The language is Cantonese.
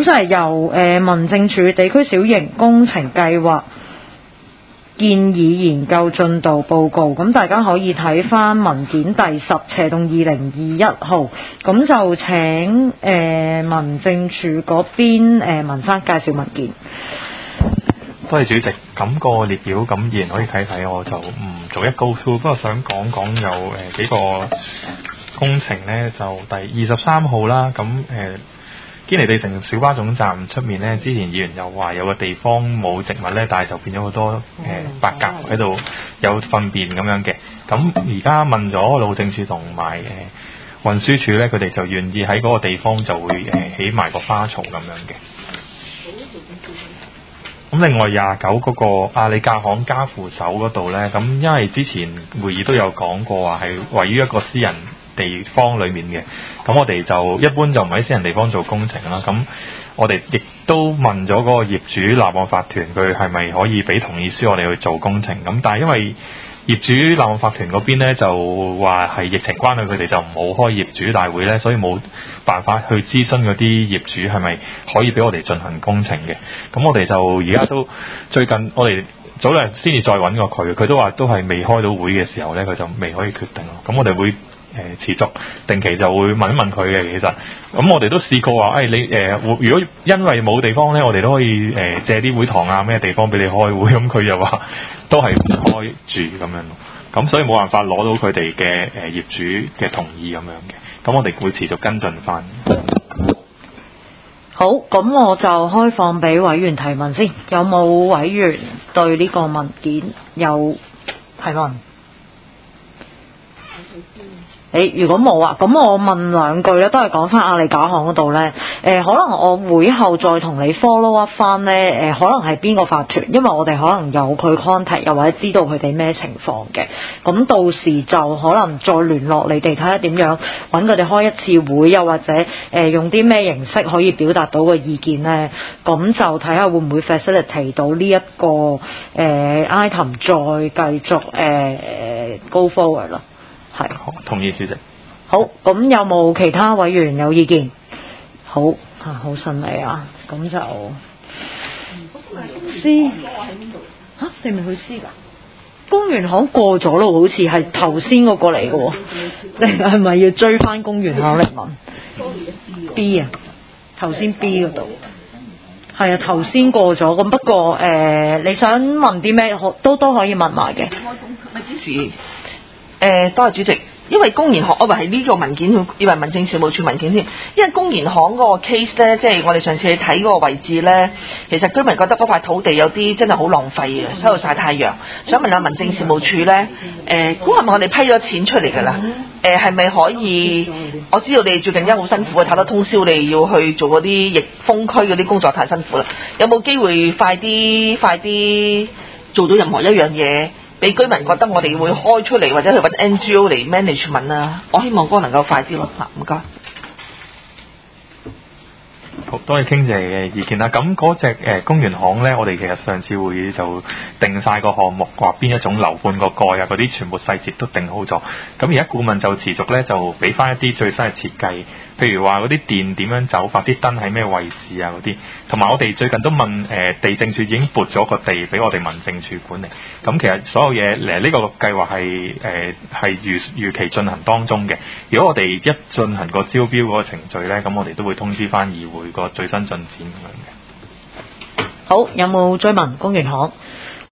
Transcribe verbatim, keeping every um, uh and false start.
咁就係由誒、呃、民政處地區小型工程計劃建議研究進度報告，咁大家可以睇翻文件第十斜洞二零二一號，咁就請誒、呃、民政處嗰邊誒文生介紹文件。 多謝主席，咁、個列表咁依然可以睇睇，我就唔逐一 go through，不過想講講有誒、呃、幾個工程呢，就第二十三號啦，咁誒。呃堅尼地城小巴總站出面呢，之前議員又話有個地方冇植物呢，但係就變咗好多誒、呃、白鴿喺度有糞便咁樣嘅。咁而家問咗路政署同埋誒運輸署呢，佢哋就願意喺嗰個地方就會誒、呃、起埋個花槽咁樣嘅。咁另外廿九嗰個亞利架行家扶手嗰度呢，咁因為之前會議都有講過話係位於一個私人地方裏面嘅，咁我哋就一般就唔喺私人地方做工程啦。咁我哋亦都問咗嗰個業主立案法團，佢係咪可以俾同意書我哋去做工程？咁但係因為業主立案法團嗰邊呢，就話係疫情關係，佢哋就唔好開業主大會呢，所以冇辦法去諮詢嗰啲業主係咪可以俾我哋進行工程嘅。咁我哋就而家都最近我哋早兩日先至再揾過佢，佢都話都係未開到會嘅時候呢，佢就未可以決定咯。咁我哋會。誒、呃、持續定期就會問一問佢嘅，其實咁我哋都試過話，誒、哎、你誒、呃，如果因為冇地方咧，我哋都可以誒、呃、借啲會堂啊咩地方俾你開會，咁佢又話都係唔開住咁樣咯，咁所以冇辦法攞到佢哋嘅誒業主嘅同意咁樣嘅，咁我哋會持續跟進翻。 好，咁我就開放俾委員提問先，有冇委員對呢個文件有提問？誒，如果冇啊，咁我問兩句咧，都係講翻亞利架行嗰度咧。誒、呃，可能我會後再同你 follow up 翻咧。誒、呃，可能係邊個法團，因為我哋可能有佢 contact，又或者知道佢哋咩情況嘅。咁到時就可能再聯絡你哋，睇下點樣揾佢哋開一次會，又或者誒、呃、用啲咩形式可以表達到個意見咧。咁就睇下會唔會 facilitate 到呢、這、一個誒、呃、item 再繼續誒、呃、go forward 咯。係， 同意主席。 好，咁有冇其他委員有意見？好啊，好順利啊，咁就 C 嚇，你未去 C 㗎？公園行過咗咯，好似係頭先嗰個嚟嘅喎。你係咪要追翻公園行嚟問 B 啊？頭先 B 嗰度係啊，頭先過咗。咁不過誒、呃，你想問啲咩？都都可以問埋嘅。 咪支持？誒，多謝主席。因為公研行，我話係呢個文件，以為民政事務處文件添。因為公研行嗰個 case 咧，即係我哋上次去睇嗰個位置咧，其實居民覺得嗰塊土地有啲真係好浪費嘅，喺度曬太陽。想問下民政事務處咧，誒，估係咪我哋批咗錢出嚟㗎啦？誒，係咪可以？我知道你哋最近而家好辛苦啊，睇得通宵，你要去做嗰啲疫封區嗰啲工作太辛苦啦。有冇機會快啲快啲做到任何一樣嘢？俾居民覺得我哋會開出嚟，或者去揾 N G O 嚟 management 啊！我希望嗰個能夠快啲咯嚇，唔該。 好多謝傾謝嘅意見啦。咁嗰隻誒公園行呢，我哋其實上次會議就定晒個項目，話邊一種樓盤個蓋啊，嗰啲全部細節都定好咗。咁而家顧問就持續呢，就俾翻一啲最新嘅設計，譬如話嗰啲電點樣走法，啲燈喺咩位置啊嗰啲。同埋我哋最近都問誒、呃、地政署已經撥咗個地俾我哋民政處管理。咁其實所有嘢誒呢個計劃係誒係預預期進行當中嘅。如果我哋一進行個招標嗰個程序呢，咁我哋都會通知翻議會個最新進展咁樣嘅。 好，有冇追問公園行？